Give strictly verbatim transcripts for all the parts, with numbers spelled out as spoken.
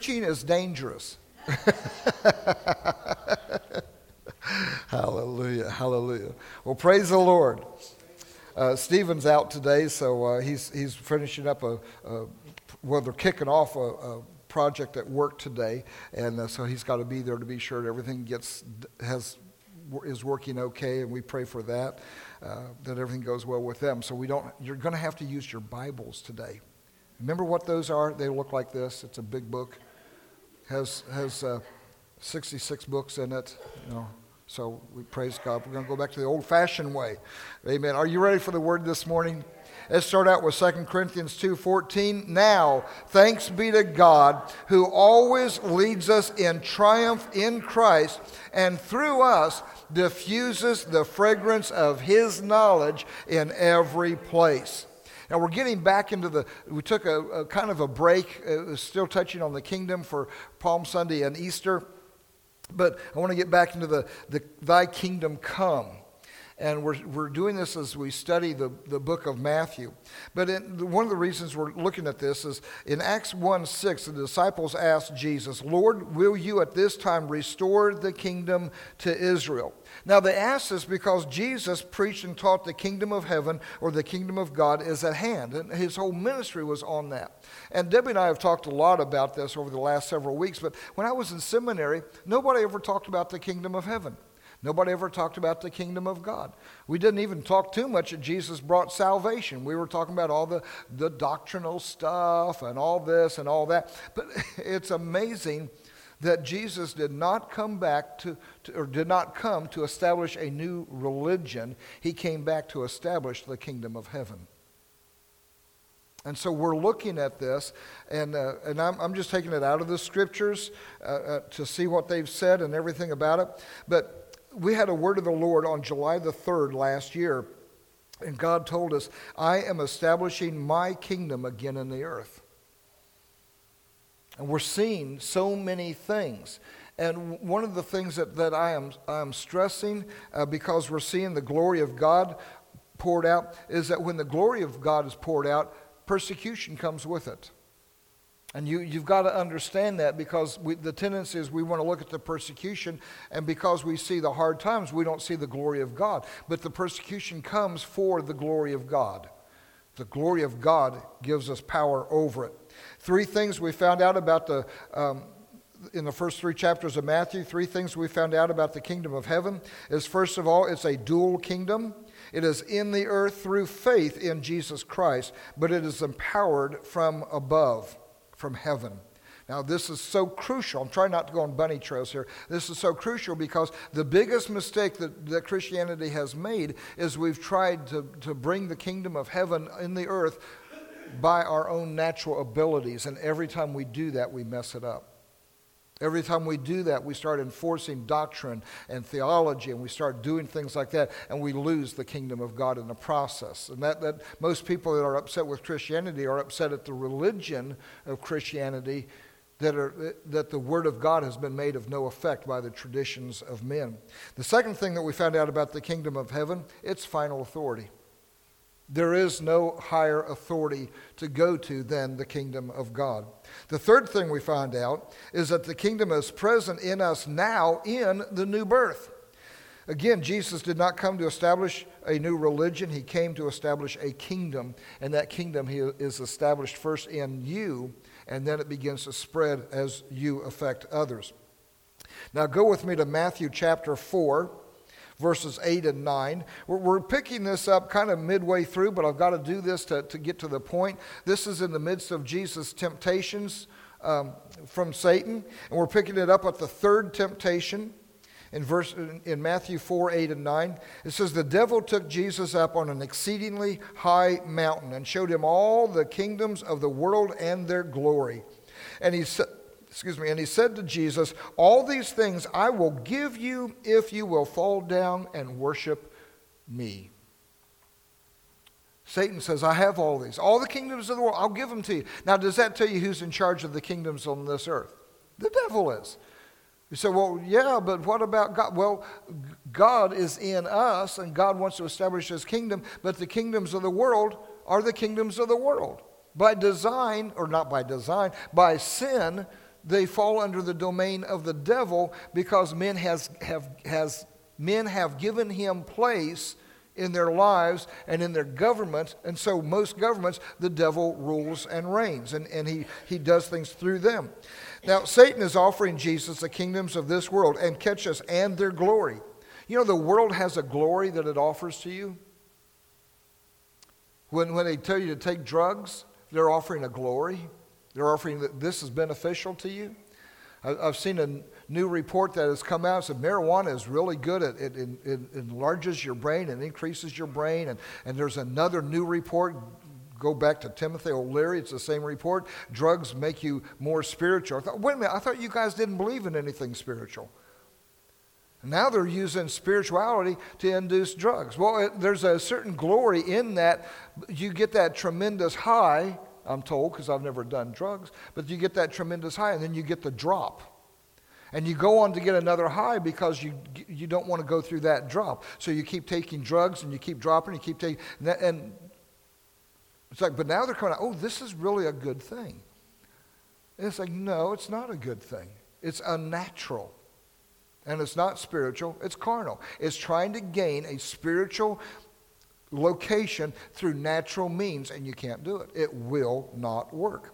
Preaching is dangerous. Hallelujah, hallelujah. Well, praise the Lord. Uh, Stephen's out today, so uh, he's he's finishing up a, a well, they're kicking off a, a project at work today, and uh, so he's got to be there to be sure that everything gets has is working okay, and we pray for that, uh, that everything goes well with them. So we don't. You're going to have to use your Bibles today. Remember what those are? They look like this. It's a big book. Has has uh, sixty-six books in it, you know. So we praise God. We're going to go back to the old-fashioned way. Amen. Are you ready for the word this morning? Let's start out with Second Corinthians two fourteen. Now, thanks be to God who always leads us in triumph in Christ, and through us diffuses the fragrance of His knowledge in every place. Now we're getting back into the, we took a, a kind of a break, it was still touching on the kingdom for Palm Sunday and Easter, but I want to get back into the, the thy kingdom come. And we're we're doing this as we study the, the book of Matthew. But in, one of the reasons we're looking at this is in Acts one six, the disciples asked Jesus, Lord, will you at this time restore the kingdom to Israel? Now they asked this because Jesus preached and taught the kingdom of heaven or the kingdom of God is at hand. And his whole ministry was on that. And Debbie and I have talked a lot about this over the last several weeks. But when I was in seminary, nobody ever talked about the kingdom of heaven. Nobody ever talked about the kingdom of God. We didn't even talk too much that Jesus brought salvation. We were talking about all the, the doctrinal stuff and all this and all that. But it's amazing that Jesus did not come back to, to, or did not come to establish a new religion. He came back to establish the kingdom of heaven. And so we're looking at this, and uh, and I'm, I'm just taking it out of the scriptures uh, uh, to see what they've said and everything about it. But we had a word of the Lord on July the third last year, and God told us, I am establishing my kingdom again in the earth. And we're seeing so many things. And one of the things that, that I am I'm stressing, uh, because we're seeing the glory of God poured out, is that when the glory of God is poured out, persecution comes with it. And you, you've got to understand that, because we, the tendency is we want to look at the persecution, and because we see the hard times, we don't see the glory of God. But the persecution comes for the glory of God. The glory of God gives us power over it. Three things we found out about the um, in the first three chapters of Matthew, three things we found out about the kingdom of heaven is, first of all, it's a dual kingdom. It is in the earth through faith in Jesus Christ, but it is empowered from above, from heaven. Now, this is so crucial. I'm trying not to go on bunny trails here. This is so crucial because the biggest mistake that, that Christianity has made is we've tried to, to bring the kingdom of heaven in the earth by our own natural abilities. And every time we do that, we mess it up. Every time we do that, we start enforcing doctrine and theology, and we start doing things like that, and we lose the kingdom of God in the process. And that, that most people that are upset with Christianity are upset at the religion of Christianity, that are that the word of God has been made of no effect by the traditions of men. The second thing that we found out about the kingdom of heaven, it's final authority. There is no higher authority to go to than the kingdom of God. The third thing we find out is that the kingdom is present in us now in the new birth. Again, Jesus did not come to establish a new religion. He came to establish a kingdom, and that kingdom is established first in you, and then it begins to spread as you affect others. Now go with me to Matthew chapter four. Verses eight and nine. We're, we're picking this up kind of midway through, but I've got to do this to, to get to the point. This is in the midst of Jesus' temptations um, from Satan, and we're picking it up at the third temptation in verse in, in Matthew four, eight and nine. It says, the devil took Jesus up on an exceedingly high mountain and showed him all the kingdoms of the world and their glory. And he said, Excuse me, and he said to Jesus, all these things I will give you if you will fall down and worship me. Satan says, I have all these. All the kingdoms of the world, I'll give them to you. Now, does that tell you who's in charge of the kingdoms on this earth? The devil is. You say, well, yeah, but what about God? Well, God is in us, and God wants to establish his kingdom, but the kingdoms of the world are the kingdoms of the world. By design, or not by design, by sin, they fall under the domain of the devil because men has have has men have given him place in their lives and in their governments, and so most governments, the devil rules and reigns, and, and he, he does things through them. Now, Satan is offering Jesus the kingdoms of this world, and catch us, and their glory. You know, the world has a glory that it offers to you. When, when they tell you to take drugs, they're offering a glory. They're offering that this is beneficial to you. I, I've seen a new report that has come out. Said marijuana is really good. It, it, it, it enlarges your brain and increases your brain. And, and there's another new report. Go back to Timothy O'Leary. It's the same report. Drugs make you more spiritual. I thought, wait a minute. I thought you guys didn't believe in anything spiritual. Now they're using spirituality to induce drugs. Well, it, there's a certain glory in that. You get that tremendous high, I'm told, because I've never done drugs, but you get that tremendous high, and then you get the drop. And you go on to get another high because you you don't want to go through that drop. So you keep taking drugs, and you keep dropping, you keep taking, and it's like, but now they're coming out, oh, this is really a good thing. And it's like, no, it's not a good thing. It's unnatural. And it's not spiritual, it's carnal. It's trying to gain a spiritual location through natural means, and you can't do it. It will not work.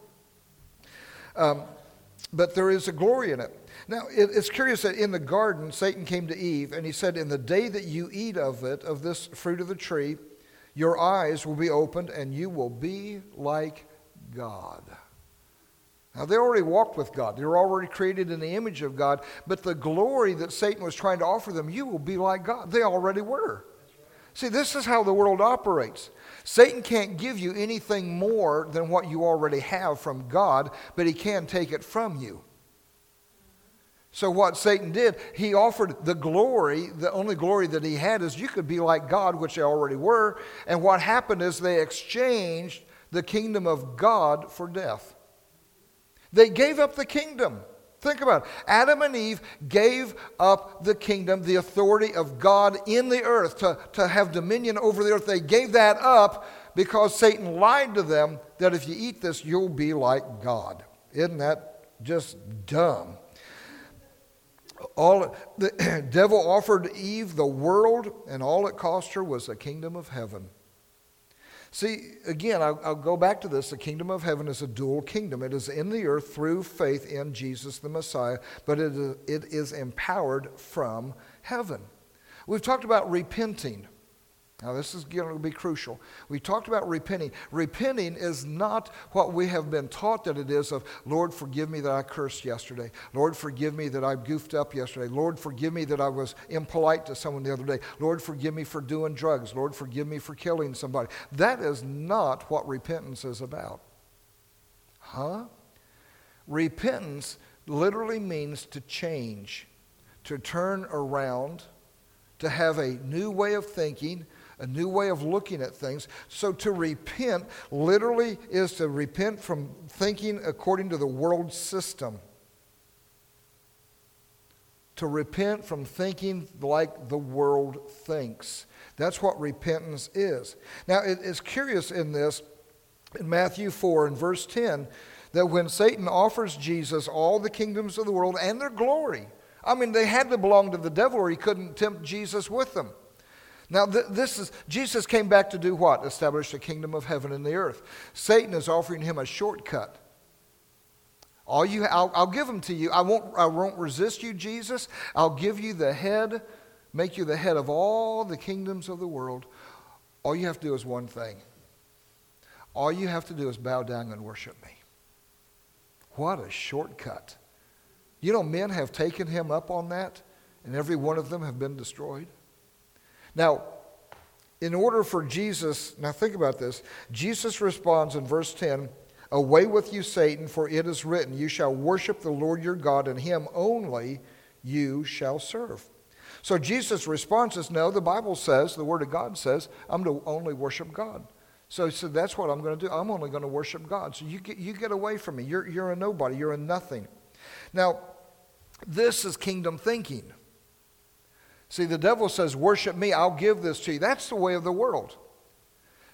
Um, but there is a glory in it. Now, it, it's curious that in the garden, Satan came to Eve, and he said, in the day that you eat of it, of this fruit of the tree, your eyes will be opened, and you will be like God. Now, they already walked with God. They were already created in the image of God. But the glory that Satan was trying to offer them, you will be like God. They already were. See, this is how the world operates. Satan can't give you anything more than what you already have from God, but he can take it from you. So what Satan did, he offered the glory, the only glory that he had is you could be like God, which they already were. And what happened is they exchanged the kingdom of God for death. They gave up the kingdom. Think about it. Adam and Eve gave up the kingdom, the authority of God in the earth, to, to have dominion over the earth. They gave that up because Satan lied to them that if you eat this, you'll be like God. Isn't that just dumb? All the devil offered Eve the world, and all it cost her was the kingdom of heaven. See, again, I'll, I'll go back to this. The kingdom of heaven is a dual kingdom. It is in the earth through faith in Jesus the Messiah, but it is, it is empowered from heaven. We've talked about repenting. Now, this is going to be crucial. We talked about repenting. Repenting is not what we have been taught that it is of, Lord, forgive me that I cursed yesterday. Lord, forgive me that I goofed up yesterday. Lord, forgive me that I was impolite to someone the other day. Lord, forgive me for doing drugs. Lord, forgive me for killing somebody. That is not what repentance is about. Huh? Repentance literally means to change, to turn around, to have a new way of thinking, a new way of looking at things. So to repent literally is to repent from thinking according to the world system. To repent from thinking like the world thinks. That's what repentance is. Now, it is curious in this, in Matthew four and verse ten, that when Satan offers Jesus all the kingdoms of the world and their glory, I mean, they had to belong to the devil or he couldn't tempt Jesus with them. Now, th- this is Jesus came back to do what? Establish the kingdom of heaven and the earth. Satan is offering him a shortcut. All you, I'll, I'll give them to you. I won't, I won't resist you, Jesus. I'll give you the head, make you the head of all the kingdoms of the world. All you have to do is one thing. All you have to do is bow down and worship me. What a shortcut. You know, men have taken him up on that, and every one of them have been destroyed. Now, in order for Jesus, now think about this. Jesus responds in verse ten, away with you, Satan, for it is written, you shall worship the Lord your God, and him only you shall serve. So Jesus' response is, no, the Bible says, the Word of God says, I'm to only worship God. So he said, that's what I'm going to do. I'm only going to worship God. So you get, you get away from me. You're, you're a nobody. You're a nothing. Now, this is kingdom thinking. See, the devil says, worship me, I'll give this to you. That's the way of the world.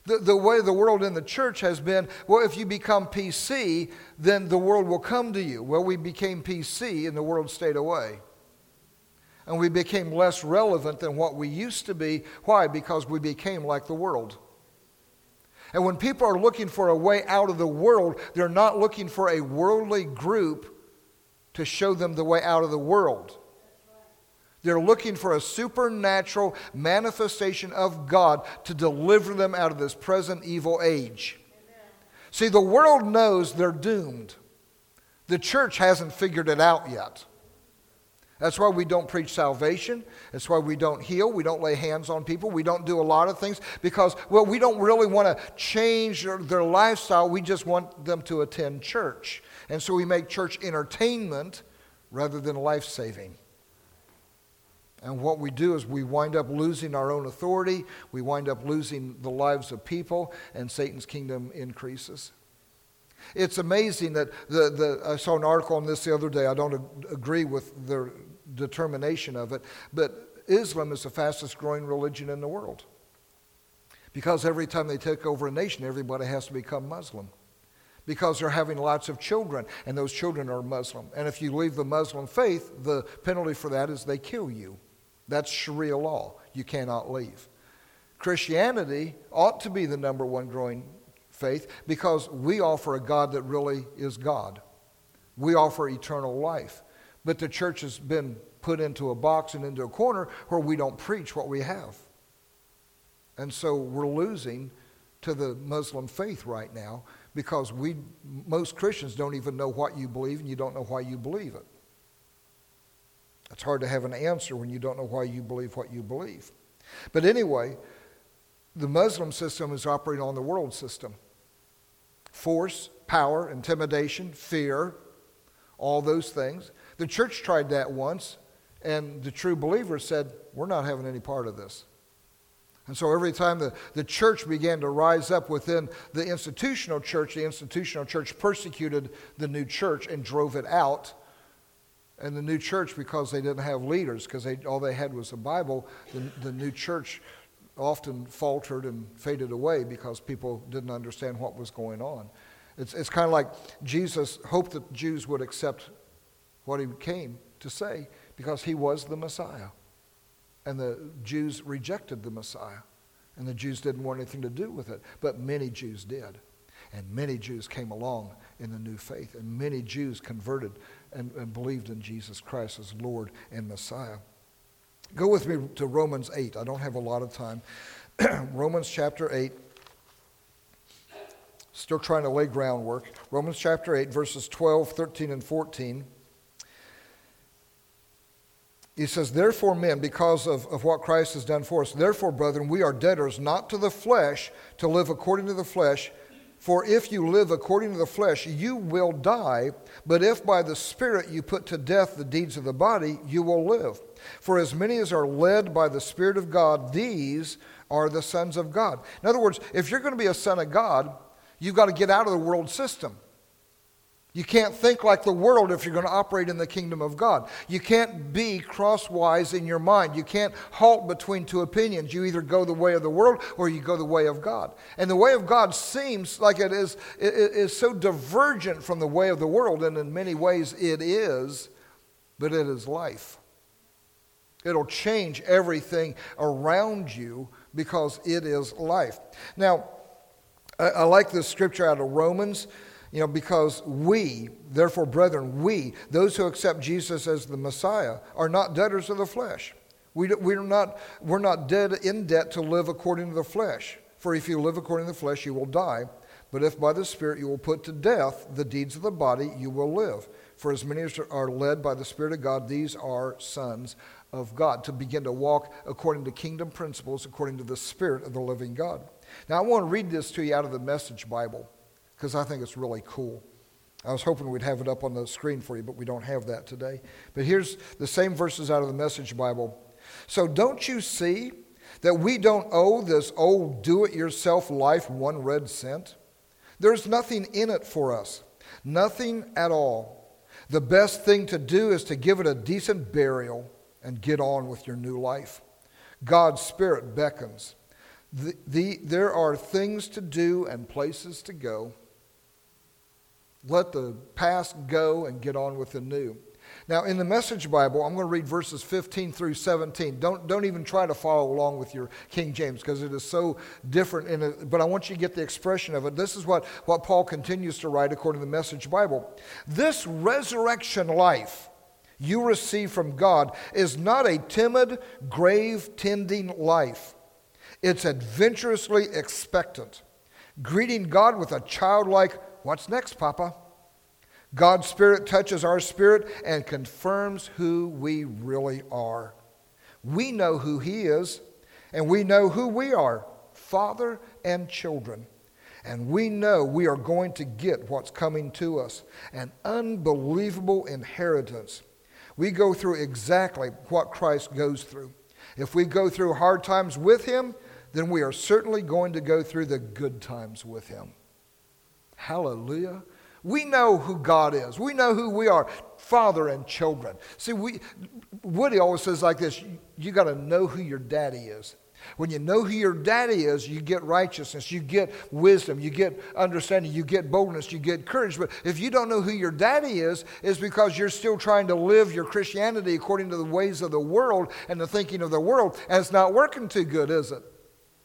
The, the way the world in the church has been, well, if you become P C, then the world will come to you. Well, we became P C and the world stayed away. And we became less relevant than what we used to be. Why? Because we became like the world. And when people are looking for a way out of the world, they're not looking for a worldly group to show them the way out of the world. They're looking for a supernatural manifestation of God to deliver them out of this present evil age. Amen. See, the world knows they're doomed. The church hasn't figured it out yet. That's why we don't preach salvation. That's why we don't heal. We don't lay hands on people. We don't do a lot of things because, well, we don't really want to change their, their lifestyle. We just want them to attend church. And so we make church entertainment rather than life-saving. And what we do is we wind up losing our own authority. We wind up losing the lives of people, and Satan's kingdom increases. It's amazing that the, the I saw an article on this the other day. I don't ag- agree with their determination of it, but Islam is the fastest growing religion in the world. Because every time they take over a nation, everybody has to become Muslim. Because they're having lots of children, and those children are Muslim. And if you leave the Muslim faith, the penalty for that is they kill you. That's Sharia law. You cannot leave. Christianity ought to be the number one growing faith because we offer a God that really is God. We offer eternal life. But the church has been put into a box and into a corner where we don't preach what we have. And so we're losing to the Muslim faith right now because we most Christians don't even know what you believe and you don't know why you believe it. It's hard to have an answer when you don't know why you believe what you believe. But anyway, the Muslim system is operating on the world system. Force, power, intimidation, fear, all those things. The church tried that once, and the true believers said, we're not having any part of this. And so every time the, the church began to rise up within the institutional church, the institutional church persecuted the new church and drove it out. And the new church, because they didn't have leaders, because they, all they had was a Bible, the, the new church often faltered and faded away because people didn't understand what was going on. It's, it's kind of like Jesus hoped that Jews would accept what he came to say because he was the Messiah. And the Jews rejected the Messiah. And the Jews didn't want anything to do with it. But many Jews did. And many Jews came along in the new faith. And many Jews converted and, and believed in Jesus Christ as Lord and Messiah. Go with me to Romans eight. I don't have a lot of time. Romans chapter eight. Still trying to lay groundwork. Romans chapter eight, verses twelve, thirteen, and fourteen. He says, therefore, men, because of, of what Christ has done for us, therefore, brethren, we are debtors not to the flesh to live according to the flesh. For if you live according to the flesh, you will die. But if by the Spirit you put to death the deeds of the body, you will live. For as many as are led by the Spirit of God, these are the sons of God. In other words, if you're going to be a son of God, you've got to get out of the world system. You can't think like the world if you're going to operate in the kingdom of God. You can't be crosswise in your mind. You can't halt between two opinions. You either go the way of the world or you go the way of God. And the way of God seems like it is, it is so divergent from the way of the world, and in many ways it is, but it is life. It'll change everything around you because it is life. Now, I, I like this scripture out of Romans. You know, because we, therefore, brethren, we, those who accept Jesus as the Messiah, are not debtors of the flesh. We, we're not, we're not dead in debt to live according to the flesh. For if you live according to the flesh, you will die. But if by the Spirit you will put to death the deeds of the body, you will live. For as many as are led by the Spirit of God, these are sons of God. To begin to walk according to kingdom principles, according to the Spirit of the living God. Now, I want to read this to you out of the Message Bible, because I think it's really cool. I was hoping we'd have it up on the screen for you, but we don't have that today. But here's the same verses out of the Message Bible. So don't you see that we don't owe this old do-it-yourself life one red cent? There's nothing in it for us. Nothing at all. The best thing to do is to give it a decent burial and get on with your new life. God's Spirit beckons. The, the, there are things to do and places to go. Let the past go and get on with the new. Now, in the Message Bible, I'm going to read verses fifteen through seventeen. Don't, don't even try to follow along with your King James because it is so different. In a, but I want you to get the expression of it. This is what, what Paul continues to write according to the Message Bible. This resurrection life you receive from God is not a timid, grave-tending life. It's adventurously expectant, greeting God with a childlike, "What's next, Papa?" God's Spirit touches our spirit and confirms who we really are. We know who He is, and we know who we are, Father and children. And we know we are going to get what's coming to us, an unbelievable inheritance. We go through exactly what Christ goes through. If we go through hard times with Him, then we are certainly going to go through the good times with Him. Hallelujah. We know who God is. We know who we are, Father and children. See, we, Woody always says like this, you, you got to know who your daddy is. When you know who your daddy is, you get righteousness, you get wisdom, you get understanding, you get boldness, you get courage. But if you don't know who your daddy is, it's because you're still trying to live your Christianity according to the ways of the world and the thinking of the world, and it's not working too good, is it?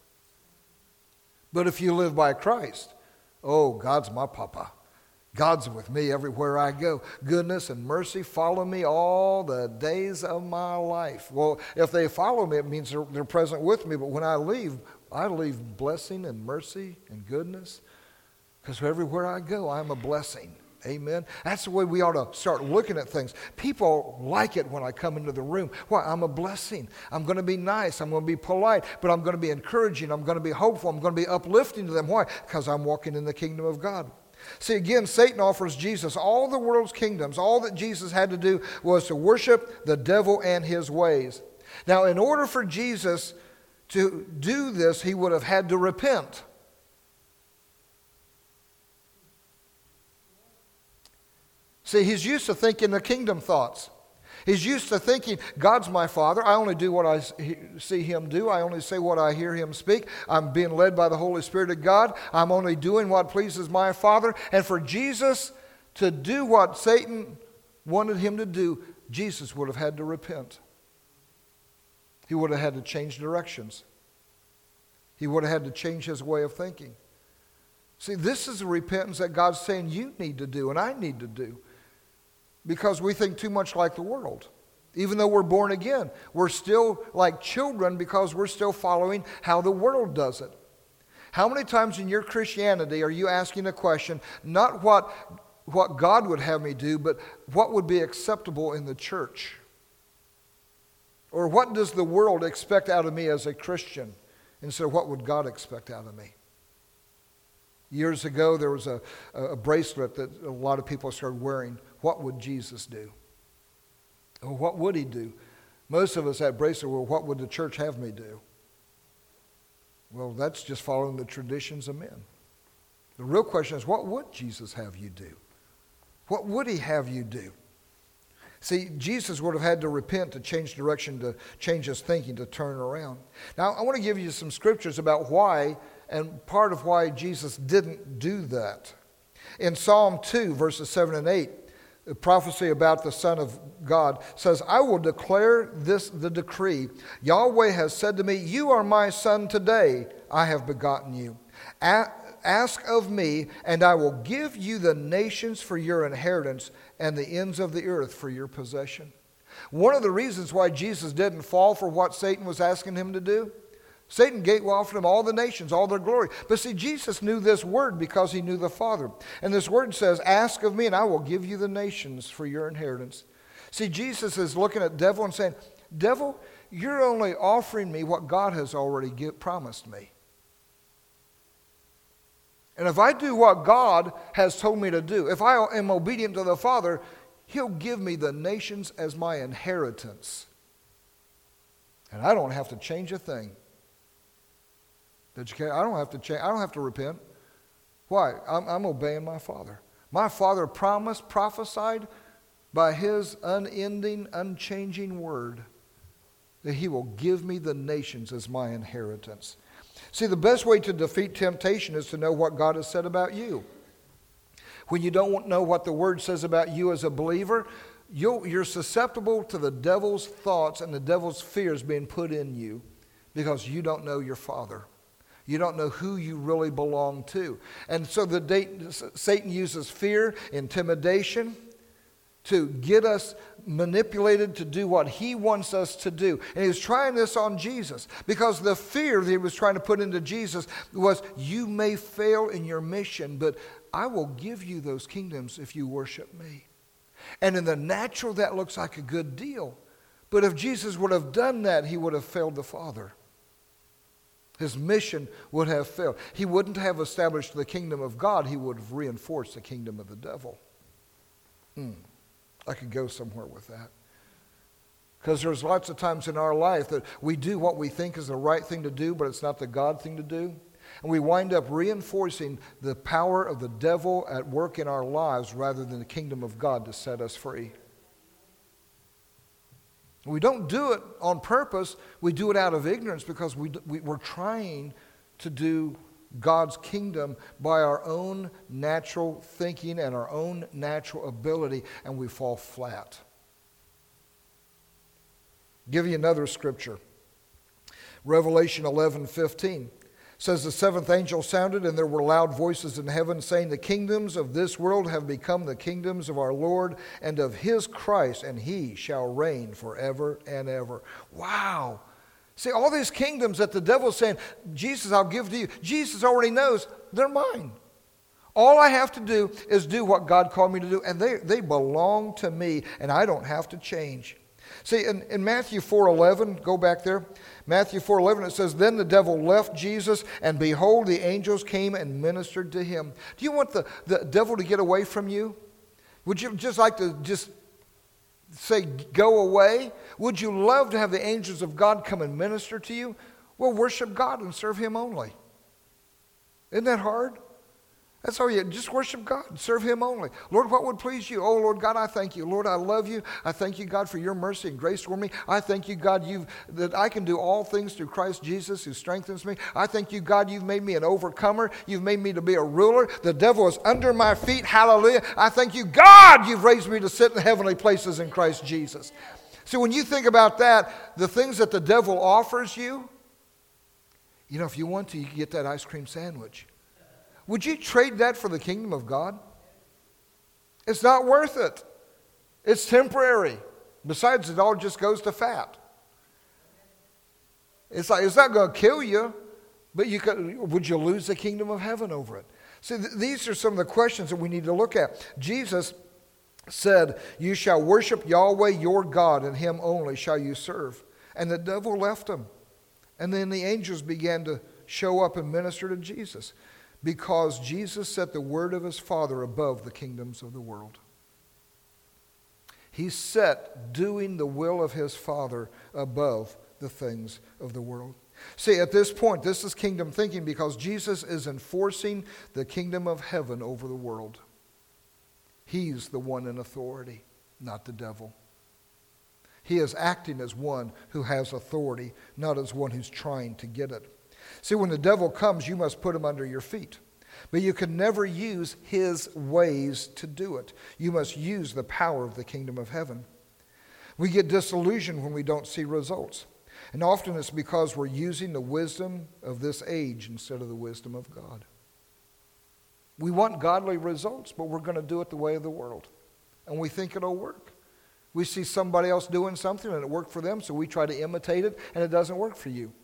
But if you live by Christ, oh, God's my papa. God's with me everywhere I go. Goodness and mercy follow me all the days of my life. Well, if they follow me, it means they're, they're present with me. But when I leave, I leave blessing and mercy and goodness. Because everywhere I go, I'm a blessing. Amen. That's the way we ought to start looking at things. People like it when I come into the room. Why? I'm a blessing. I'm going to be nice. I'm going to be polite. But I'm going to be encouraging. I'm going to be hopeful. I'm going to be uplifting to them. Why? Because I'm walking in the kingdom of God. See, again, Satan offers Jesus all the world's kingdoms. All that Jesus had to do was to worship the devil and his ways. Now, in order for Jesus to do this, he would have had to repent. See, he's used to thinking the kingdom thoughts. He's used to thinking, God's my Father. I only do what I see Him do. I only say what I hear Him speak. I'm being led by the Holy Spirit of God. I'm only doing what pleases my Father. And for Jesus to do what Satan wanted him to do, Jesus would have had to repent. He would have had to change directions. He would have had to change his way of thinking. See, this is the repentance that God's saying you need to do and I need to do. Because we think too much like the world. Even though we're born again, we're still like children because we're still following how the world does it. How many times in your Christianity are you asking a question, not what, what God would have me do, but what would be acceptable in the church? Or what does the world expect out of me as a Christian instead of what would God expect out of me? Years ago, there was a, a bracelet that a lot of people started wearing. What would Jesus do? Or what would he do? Most of us had bracelet, well, what would the church have me do? Well, that's just following the traditions of men. The real question is, what would Jesus have you do? What would he have you do? See, Jesus would have had to repent, to change direction, to change his thinking, to turn around. Now, I want to give you some scriptures about why and part of why Jesus didn't do that. In Psalm two, verses seven and eight, the prophecy about the Son of God says, I will declare this the decree. Yahweh has said to me, you are my son today. I have begotten you. A- ask of me, and I will give you the nations for your inheritance and the ends of the earth for your possession. One of the reasons why Jesus didn't fall for what Satan was asking him to do, Satan gave offered him all the nations, all their glory. But see, Jesus knew this word because he knew the Father. And this word says, ask of me and I will give you the nations for your inheritance. See, Jesus is looking at the devil and saying, devil, you're only offering me what God has already give, promised me. And if I do what God has told me to do, if I am obedient to the Father, he'll give me the nations as my inheritance. And I don't have to change a thing. Did you, I don't have to change. I don't have to repent. Why? I'm, I'm obeying my Father. My Father promised, prophesied by his unending, unchanging word that he will give me the nations as my inheritance. See, the best way to defeat temptation is to know what God has said about you. When you don't know what the Word says about you as a believer, you'll, you're susceptible to the devil's thoughts and the devil's fears being put in you because you don't know your Father. You don't know who you really belong to. And so the day, Satan uses fear, intimidation, to get us manipulated to do what he wants us to do. And he was trying this on Jesus because the fear that he was trying to put into Jesus was, you may fail in your mission, but I will give you those kingdoms if you worship me. And in the natural, that looks like a good deal. But if Jesus would have done that, he would have failed the Father. His mission would have failed. He wouldn't have established the kingdom of God. He would have reinforced the kingdom of the devil. Hmm. I could go somewhere with that. Because there's lots of times in our life that we do what we think is the right thing to do, but it's not the God thing to do. And we wind up reinforcing the power of the devil at work in our lives rather than the kingdom of God to set us free. We don't do it on purpose. We do it out of ignorance because we, we, we're trying to do God's kingdom by our own natural thinking and our own natural ability, and we fall flat. Give you another scripture. Revelation eleven fifteen says, the seventh angel sounded, and there were loud voices in heaven saying, the kingdoms of this world have become the kingdoms of our Lord and of his Christ, and he shall reign forever and ever. Wow. See, all these kingdoms that the devil's saying, Jesus, I'll give to you. Jesus already knows they're mine. All I have to do is do what God called me to do, and they, they belong to me, and I don't have to change. See, in, in Matthew four eleven, go back there. Matthew four eleven, it says, then the devil left Jesus, and behold, the angels came and ministered to him. Do you want the, the devil to get away from you? Would you just like to just say, go away? Would you love to have the angels of God come and minister to you? Well, worship God and serve him only. Isn't that hard? That's all you, just worship God and serve him only. Lord, what would please you? Oh, Lord God, I thank you. Lord, I love you. I thank you, God, for your mercy and grace for me. I thank you, God, you've, that I can do all things through Christ Jesus who strengthens me. I thank you, God, you've made me an overcomer. You've made me to be a ruler. The devil is under my feet. Hallelujah. I thank you, God, you've raised me to sit in heavenly places in Christ Jesus. See, when you think about that, the things that the devil offers you, you know, if you want to, you can get that ice cream sandwich. Would you trade that for the kingdom of God? It's not worth it. It's temporary. Besides, it all just goes to fat. It's like, it's not going to kill you, but you could, would you lose the kingdom of heaven over it? See, th- these are some of the questions that we need to look at. Jesus said, you shall worship Yahweh your God, and him only shall you serve. And the devil left him. And then the angels began to show up and minister to Jesus, because Jesus set the word of his Father above the kingdoms of the world. He set doing the will of his Father above the things of the world. See, at this point, this is kingdom thinking because Jesus is enforcing the kingdom of heaven over the world. He's the one in authority, not the devil. He is acting as one who has authority, not as one who's trying to get it. See, when the devil comes, you must put him under your feet. But you can never use his ways to do it. You must use the power of the kingdom of heaven. We get disillusioned when we don't see results. And often it's because we're using the wisdom of this age instead of the wisdom of God. We want godly results, but we're going to do it the way of the world. And we think it'll work. We see somebody else doing something and it worked for them, so we try to imitate it, and it doesn't work for you.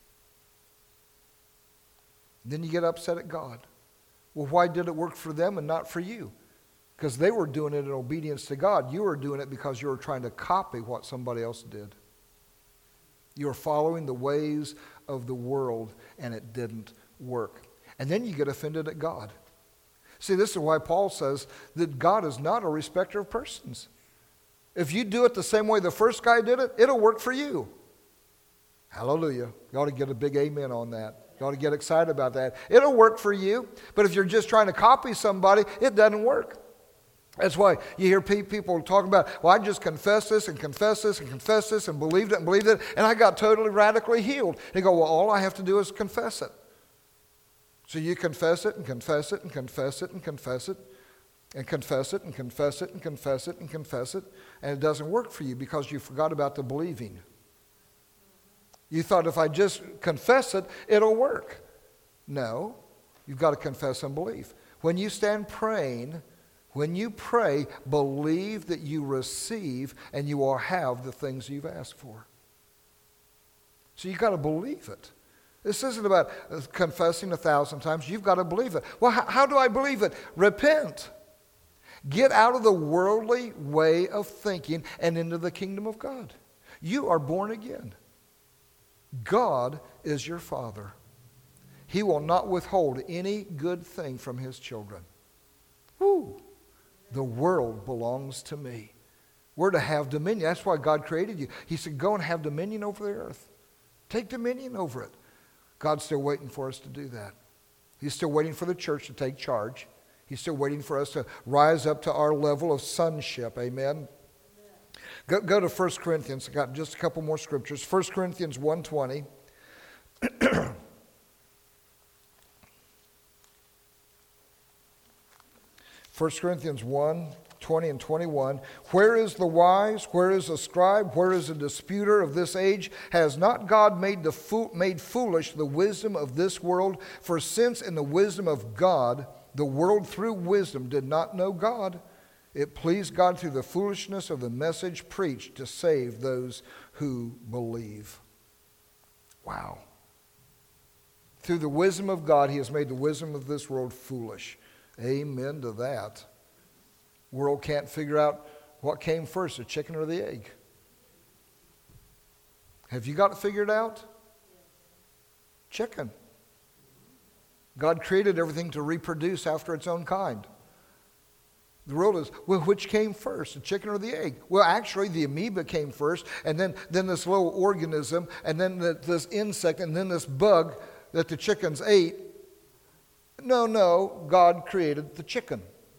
Then you get upset at God. Well, why did it work for them and not for you? Because they were doing it in obedience to God. You were doing it because you were trying to copy what somebody else did. You were following the ways of the world, and it didn't work. And then you get offended at God. See, this is why Paul says that God is not a respecter of persons. If you do it the same way the first guy did it, it'll work for you. Hallelujah. You ought to get a big amen on that. You ought to get excited about that. It'll work for you. But if you're just trying to copy somebody, it doesn't work. That's why you hear pe- people talking about, well, I just confessed this and confessed this and confessed this and believed it and believed it, and I got totally radically healed. They go, well, all I have to do is confess it. So you confess it and confess it and confess it and confess it and confess it and confess it and confess it and confess it, and it doesn't work for you because you forgot about the believing. You thought if I just confess it, it'll work. No, you've got to confess and believe. When you stand praying, when you pray, believe that you receive and you will have the things you've asked for. So you've got to believe it. This isn't about confessing a thousand times. You've got to believe it. Well, how, how do I believe it? Repent. Get out of the worldly way of thinking and into the kingdom of God. You are born again. God is your Father. He will not withhold any good thing from his children. Woo! The world belongs to me. We're to have dominion. That's why God created you. He said, go and have dominion over the earth. Take dominion over it. God's still waiting for us to do that. He's still waiting for the church to take charge. He's still waiting for us to rise up to our level of sonship. Amen? Go, go to First Corinthians. I've got just a couple more scriptures. First Corinthians one twenty. First Corinthians one, twenty and twenty-one. Where is the wise? Where is the scribe? Where is the disputer of this age? Has not God made, the fool, made foolish the wisdom of this world? For since in the wisdom of God, the world through wisdom did not know God, it pleased God through the foolishness of the message preached to save those who believe. Wow. Through the wisdom of God, he has made the wisdom of this world foolish. Amen to that. World can't figure out what came first, the chicken or the egg. Have you got it figured out? Chicken. God created everything to reproduce after its own kind. The world is, well, which came first, the chicken or the egg? Well, actually, the amoeba came first, and then, then this little organism, and then the, this insect, and then this bug that the chickens ate. No, no, God created the chicken.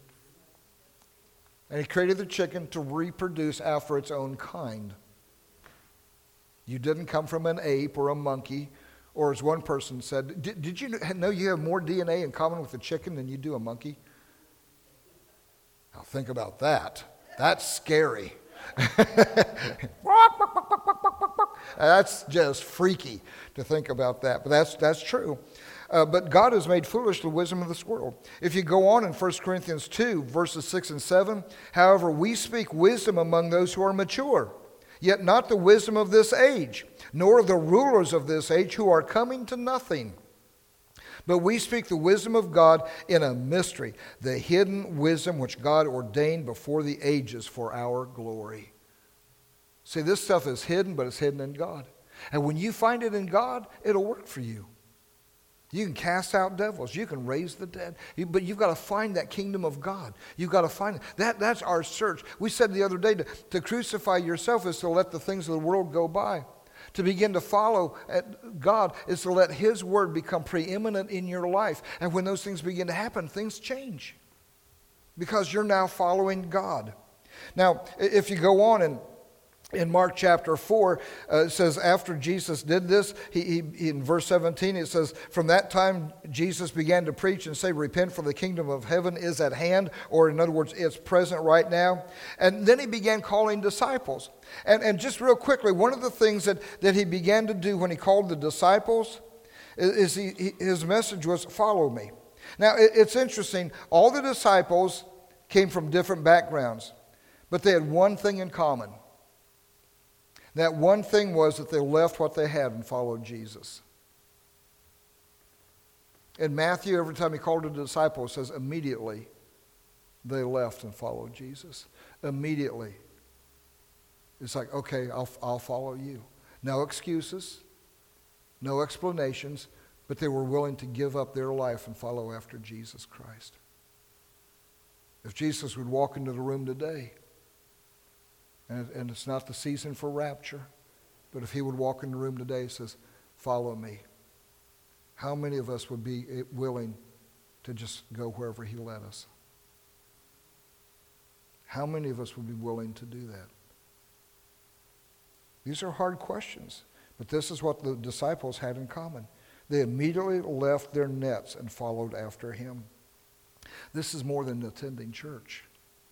And he created the chicken to reproduce after its own kind. You didn't come from an ape or a monkey, or as one person said, did, did you know you have more D N A in common with a chicken than you do a monkey? Now think about that. That's scary. That's just freaky to think about that, but that's that's true. Uh, but God has made foolish the wisdom of this world. If you go on in First Corinthians two, verses six and seven, however, we speak wisdom among those who are mature, yet not the wisdom of this age, nor of the rulers of this age who are coming to nothing. But we speak the wisdom of God in a mystery, the hidden wisdom which God ordained before the ages for our glory. See, this stuff is hidden, but it's hidden in God. And when you find it in God, it'll work for you. You can cast out devils. You can raise the dead. You, but you've got to find that kingdom of God. You've got to find it. That, that's our search. We said the other day, to, to crucify yourself is to let the things of the world go by. To begin to follow God is to let his word become preeminent in your life. And when those things begin to happen, things change. Because you're now following God. Now, if you go on and in Mark chapter four, uh, it says, after Jesus did this, he, he, in verse seventeen, it says, from that time Jesus began to preach and say, repent, for the kingdom of heaven is at hand, or in other words, it's present right now. And then he began calling disciples. And, and just real quickly, one of the things that, that he began to do when he called the disciples is, is he, he, his message was, follow me. Now, it, it's interesting. All the disciples came from different backgrounds, but they had one thing in common. That one thing was that they left what they had and followed Jesus. In Matthew, every time he called a disciple, it says immediately they left and followed Jesus. Immediately. It's like, okay, I'll, I'll follow you. No excuses, no explanations, but they were willing to give up their life and follow after Jesus Christ. If Jesus would walk into the room today, And, and it's not the season for rapture, but if he would walk in the room today and says, follow me, how many of us would be willing to just go wherever he led us? How many of us would be willing to do that? These are hard questions, but this is what the disciples had in common. They immediately left their nets and followed after him. This is more than attending church.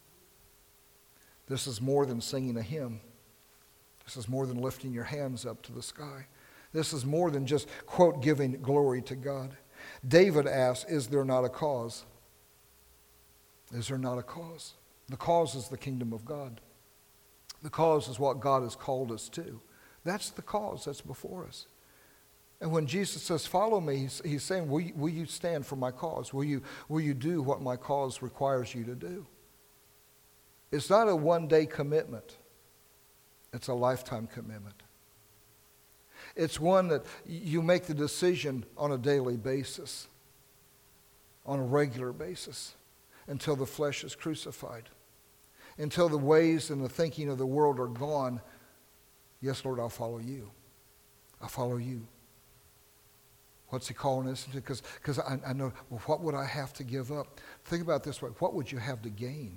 This is more than singing a hymn. This is more than lifting your hands up to the sky. This is more than just, quote, giving glory to God. David asks, is there not a cause? Is there not a cause? The cause is the kingdom of God. The cause is what God has called us to. That's the cause that's before us. And when Jesus says, follow me, he's, he's saying, will you, will you stand for my cause? Will you, will you do what my cause requires you to do? It's not a one-day commitment. It's a lifetime commitment. It's one that you make the decision on a daily basis, on a regular basis, until the flesh is crucified, until the ways and the thinking of the world are gone. Yes, Lord, I'll follow you. I'll follow you. What's he calling us into? Because because I, I know, well, what would I have to give up? Think about it this way. What would you have to gain?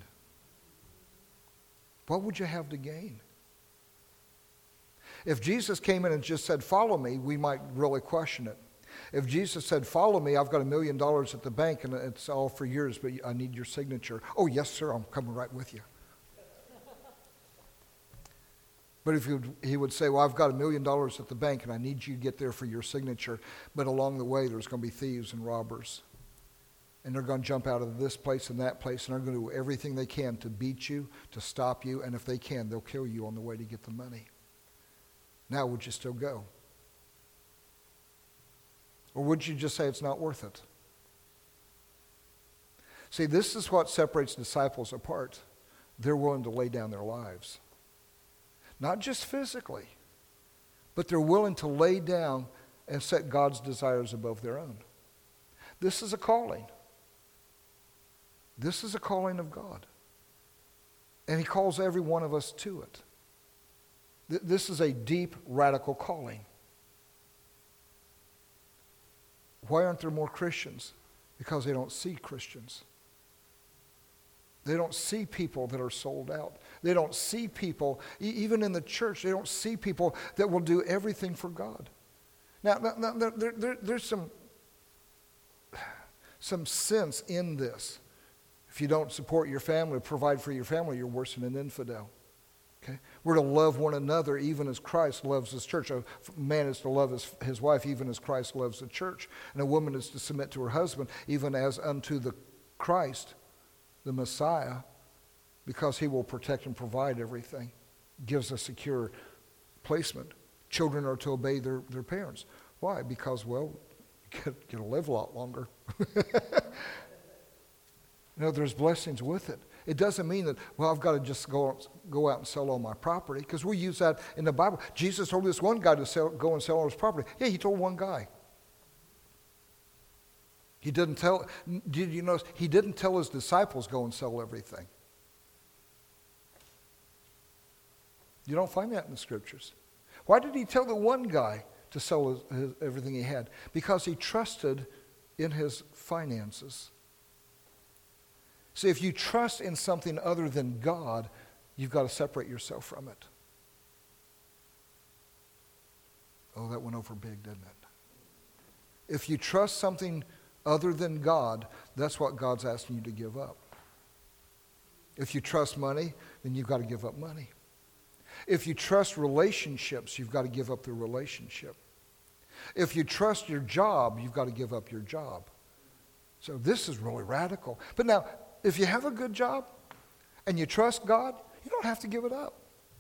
What would you have to gain? If Jesus came in and just said, follow me, we might really question it. If Jesus said, follow me, I've got a million dollars at the bank and it's all for yours, but I need your signature. Oh, yes, sir, I'm coming right with you. But if he would, he would say, well, I've got a million dollars at the bank and I need you to get there for your signature, but along the way there's going to be thieves and robbers. And they're going to jump out of this place and that place, and they're going to do everything they can to beat you, to stop you, and if they can, they'll kill you on the way to get the money. Now, would you still go? Or would you just say it's not worth it? See, this is what separates disciples apart. They're willing to lay down their lives. Not just physically, but they're willing to lay down and set God's desires above their own. This is a calling. This is a calling of God. And he calls every one of us to it. Th- this is a deep, radical calling. Why aren't there more Christians? Because they don't see Christians. They don't see people that are sold out. They don't see people, e- even in the church, they don't see people that will do everything for God. Now, now there, there, there, there's some, some sense in this. If you don't support your family, provide for your family, you're worse than an infidel. Okay? We're to love one another even as Christ loves his church. A man is to love his, his wife even as Christ loves the church. And a woman is to submit to her husband even as unto the Christ, the Messiah, because he will protect and provide everything. Gives a secure placement. Children are to obey their, their parents. Why? Because, well, you get, get to live a lot longer. You know, there's blessings with it. It doesn't mean that, well, I've got to just go, go out and sell all my property, because we use that in the Bible. Jesus told this one guy to sell, go and sell all his property. Yeah, he told one guy. He didn't tell, did you notice, he didn't tell his disciples go and sell everything. You don't find that in the scriptures. Why did he tell the one guy to sell his, his, everything he had? Because he trusted in his finances. See, if you trust in something other than God, you've got to separate yourself from it. Oh, that went over big, didn't it? If you trust something other than God, that's what God's asking you to give up. If you trust money, then you've got to give up money. If you trust relationships, you've got to give up the relationship. If you trust your job, you've got to give up your job. So this is really radical. But now, if you have a good job and you trust God, you don't have to give it up.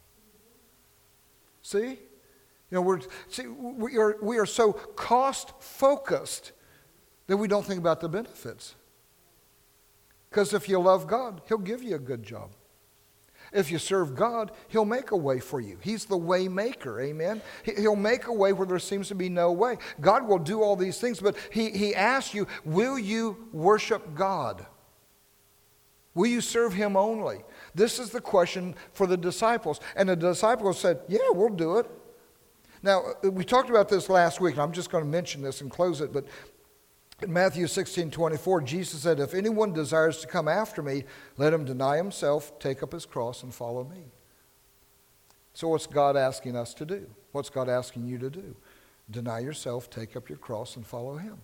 See? You know, we're see we are we are so cost focused that we don't think about the benefits. Because if you love God, he'll give you a good job. If you serve God, he'll make a way for you. He's the way maker, amen? He'll make a way where there seems to be no way. God will do all these things, but he, he asks you, will you worship God? Will you serve him only? This is the question for the disciples. And the disciples said, yeah, we'll do it. Now, we talked about this last week, and I'm just going to mention this and close it, but In Matthew sixteen twenty-four, Jesus said, if anyone desires to come after me, let him deny himself, take up his cross, and follow me. So what's God asking us to do? What's God asking you to do? Deny yourself, take up your cross, and follow him.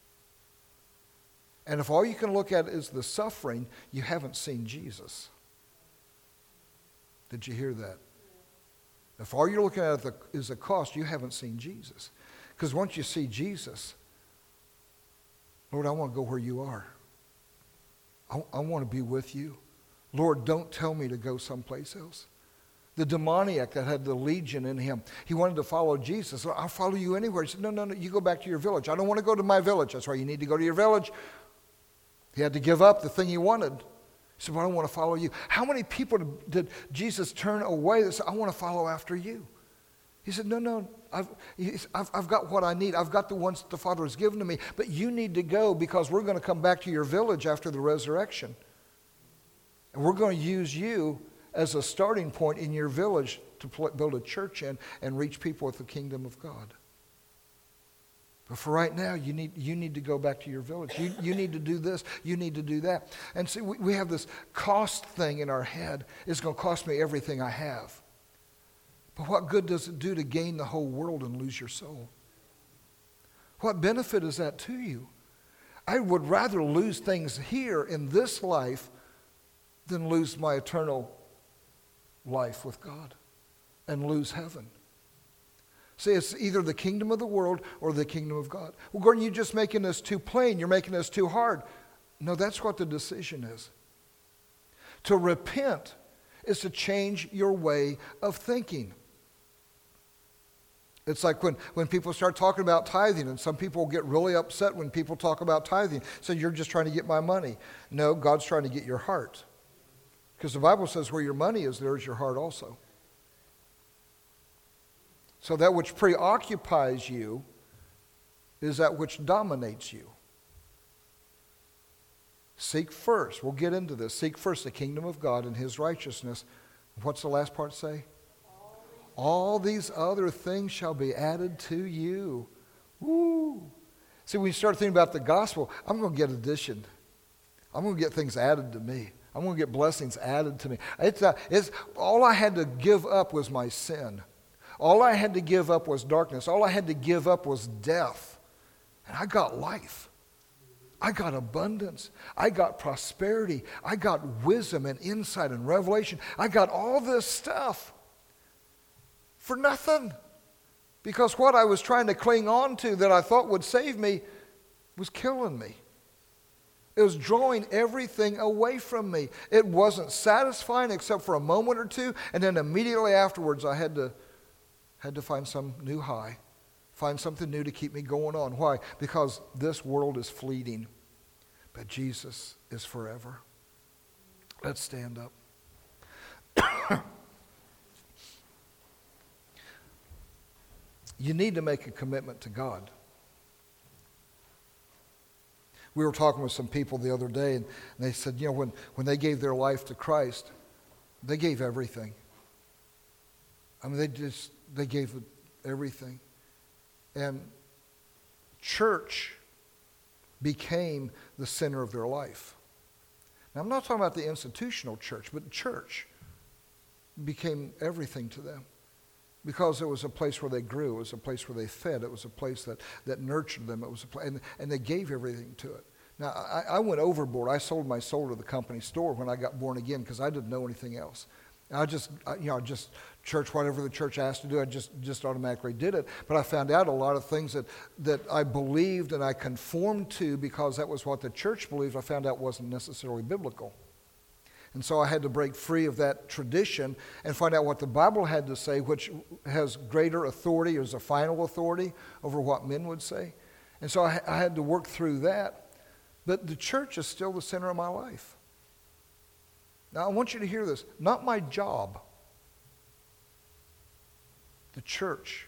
And if all you can look at is the suffering, you haven't seen Jesus. Did you hear that? If all you're looking at is the cost, you haven't seen Jesus. Because once you see Jesus, Lord, I want to go where you are. I, I want to be with you. Lord, don't tell me to go someplace else. The demoniac that had the legion in him, he wanted to follow Jesus. I'll follow you anywhere. He said, no, no, no, you go back to your village. I don't want to go to my village. That's why you need to go to your village. He had to give up the thing he wanted. He said, well, I don't want to follow you. How many people did Jesus turn away that said, I want to follow after you? He said, no, no, I've, I've, I've got what I need. I've got the ones that the Father has given to me. But you need to go because we're going to come back to your village after the resurrection. And we're going to use you as a starting point in your village to build a church in and reach people with the kingdom of God. But for right now, you need you need to go back to your village. You, you need to do this. You need to do that. And see, we, we have this cost thing in our head. It's going to cost me everything I have. But what good does it do to gain the whole world and lose your soul? What benefit is that to you? I would rather lose things here in this life than lose my eternal life with God and lose heaven. See, it's either the kingdom of the world or the kingdom of God. Well, Gordon, you're just making this too plain. You're making this too hard. No, that's what the decision is. To repent is to change your way of thinking. It's like when, when people start talking about tithing, and some people get really upset when people talk about tithing. So you're just trying to get my money. No, God's trying to get your heart. Because the Bible says where your money is, there is your heart also. So that which preoccupies you is that which dominates you. Seek first. We'll get into this. Seek first the kingdom of God and his righteousness. What's the last part say? All these other things shall be added to you. Woo! See, when you start thinking about the gospel, I'm going to get addition. I'm going to get things added to me. I'm going to get blessings added to me. It's, uh, it's, all I had to give up was my sin. All I had to give up was darkness. All I had to give up was death. And I got life. I got abundance. I got prosperity. I got wisdom and insight and revelation. I got all this stuff for nothing. Because what I was trying to cling on to that I thought would save me was killing me. It was drawing everything away from me. It wasn't satisfying except for a moment or two, and then immediately afterwards I had to had to find some new high, find something new to keep me going on. Why? Because this world is fleeting, but Jesus is forever. Let's stand up. You need to make a commitment to God. We were talking with some people the other day, and they said, you know, when, when they gave their life to Christ, they gave everything. I mean, they just, they gave everything. And church became the center of their life. Now, I'm not talking about the institutional church, but church became everything to them. Because it was a place where they grew. It was a place where they fed. It was a place that, that nurtured them. It was a place, and, and they gave everything to it. Now, I, I went overboard. I sold my soul to the company store when I got born again because I didn't know anything else. I just, I, you know, just church, whatever the church asked to do, I just, just automatically did it. But I found out a lot of things that, that I believed and I conformed to because that was what the church believed. I found out wasn't necessarily biblical. And so I had to break free of that tradition and find out what the Bible had to say, which has greater authority, is a final authority over what men would say. And so I, I had to work through that. But the church is still the center of my life. Now, I want you to hear this. Not my job. The church,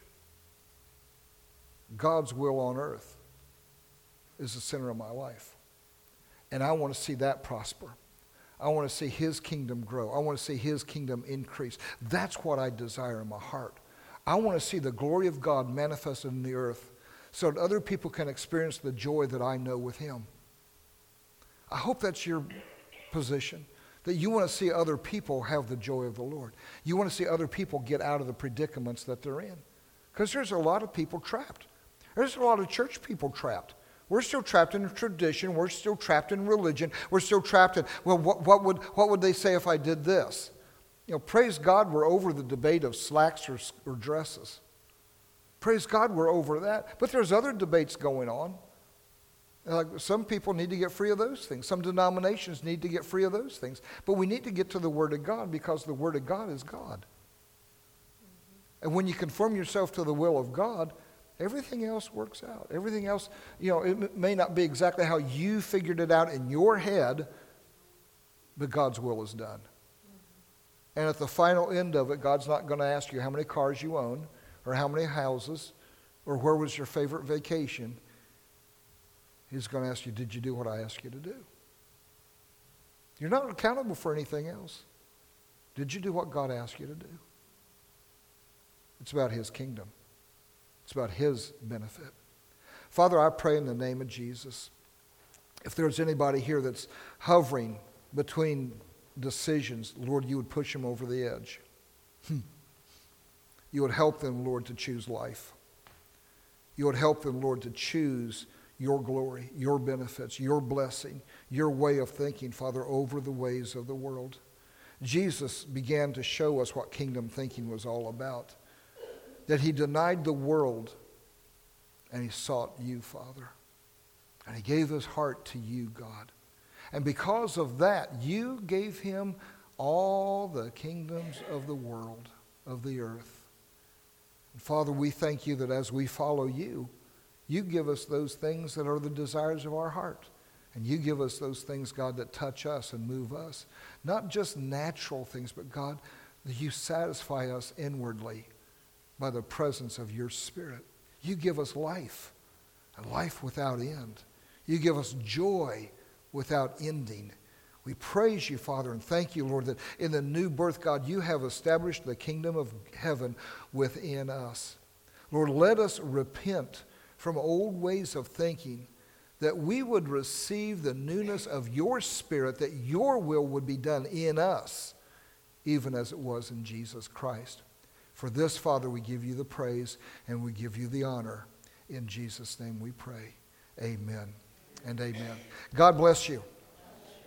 God's will on earth, is the center of my life. And I want to see that prosper. I want to see his kingdom grow. I want to see his kingdom increase. That's what I desire in my heart. I want to see the glory of God manifested in the earth so that other people can experience the joy that I know with him. I hope that's your position, that you want to see other people have the joy of the Lord. You want to see other people get out of the predicaments that they're in. Because there's a lot of people trapped. There's a lot of church people trapped. We're still trapped in tradition. We're still trapped in religion. We're still trapped in, well, what, what would what would they say if I did this? You know, praise God we're over the debate of slacks or, or dresses. Praise God we're over that. But there's other debates going on. Like some people need to get free of those things. Some denominations need to get free of those things. But we need to get to the Word of God because the Word of God is God. And when you conform yourself to the will of God, everything else works out. Everything else, you know, it may not be exactly how you figured it out in your head, but God's will is done. And at the final end of it, God's not going to ask you how many cars you own or how many houses or where was your favorite vacation. He's going to ask you, did you do what I asked you to do? You're not accountable for anything else. Did you do what God asked you to do? It's about his kingdom. It's about his benefit. Father, I pray in the name of Jesus, if there's anybody here that's hovering between decisions, Lord, you would push them over the edge. You would help them, Lord, to choose life. You would help them, Lord, to choose your glory, your benefits, your blessing, your way of thinking, Father, over the ways of the world. Jesus began to show us what kingdom thinking was all about. That he denied the world and he sought you, Father. And he gave his heart to you, God. And because of that, you gave him all the kingdoms of the world, of the earth. And Father, we thank you that as we follow you, you give us those things that are the desires of our heart. And you give us those things, God, that touch us and move us. Not just natural things, but God, that you satisfy us inwardly by the presence of your Spirit. You give us life, a life without end. You give us joy without ending. We praise you, Father, and thank you, Lord, that in the new birth, God, you have established the kingdom of heaven within us. Lord, let us repent from old ways of thinking, that we would receive the newness of your Spirit, that your will would be done in us, even as it was in Jesus Christ. For this, Father, we give you the praise and we give you the honor. In Jesus' name we pray. Amen and amen. God bless you.